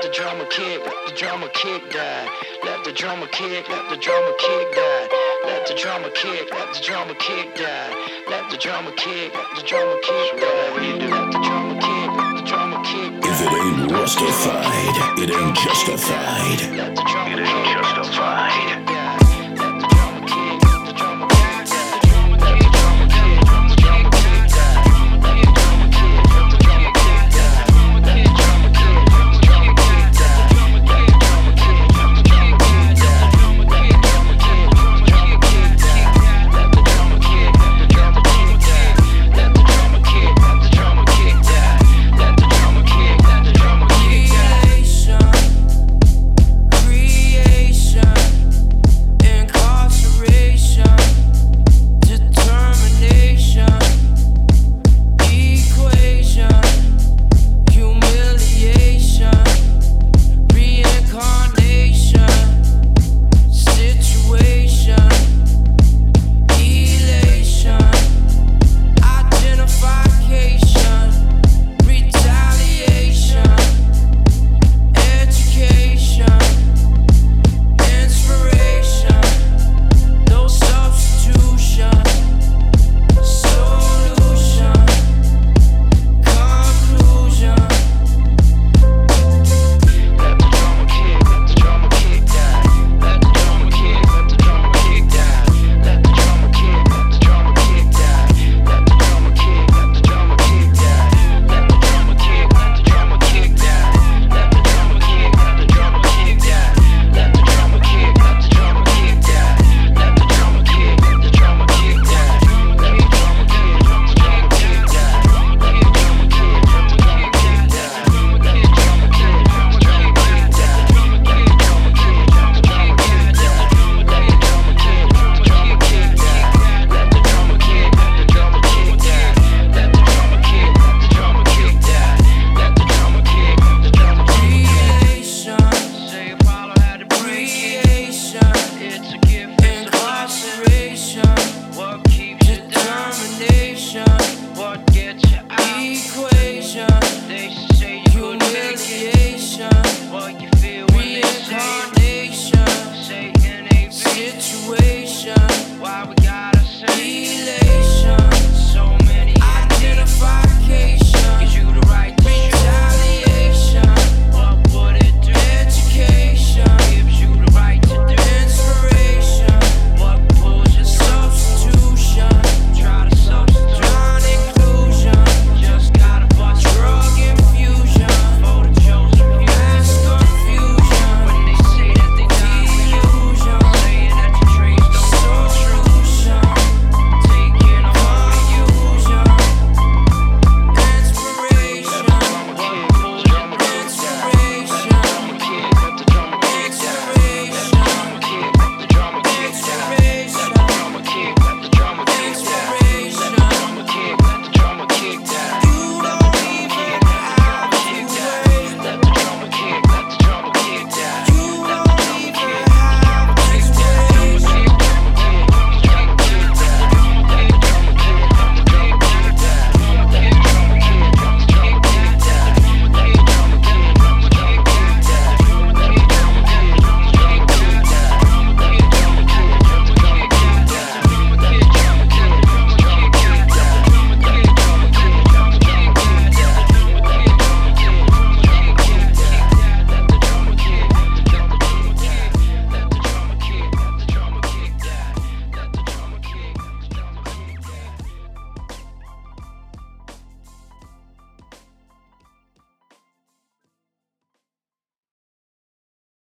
the drama kick, let the drama kick die. Let the drama kick, let the drama kick die. Let the drama kick, let the drama kick die. Let the drama kick, let the drama kick die. Let the drama kick, let the drama kick die. If it ain't justified, it ain't justified. Let the drama It ain't justified.